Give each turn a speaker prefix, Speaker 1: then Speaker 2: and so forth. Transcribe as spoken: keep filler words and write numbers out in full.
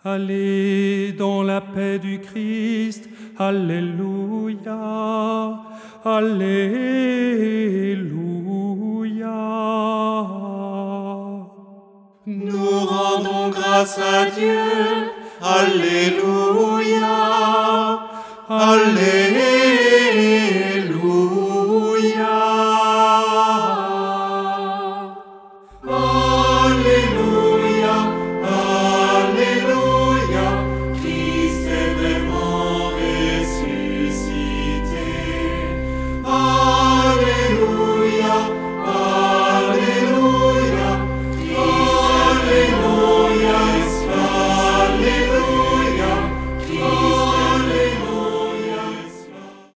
Speaker 1: Allez dans la paix du Christ, Alléluia, Alléluia.
Speaker 2: Nous rendons grâce à Dieu, Alléluia, Alléluia.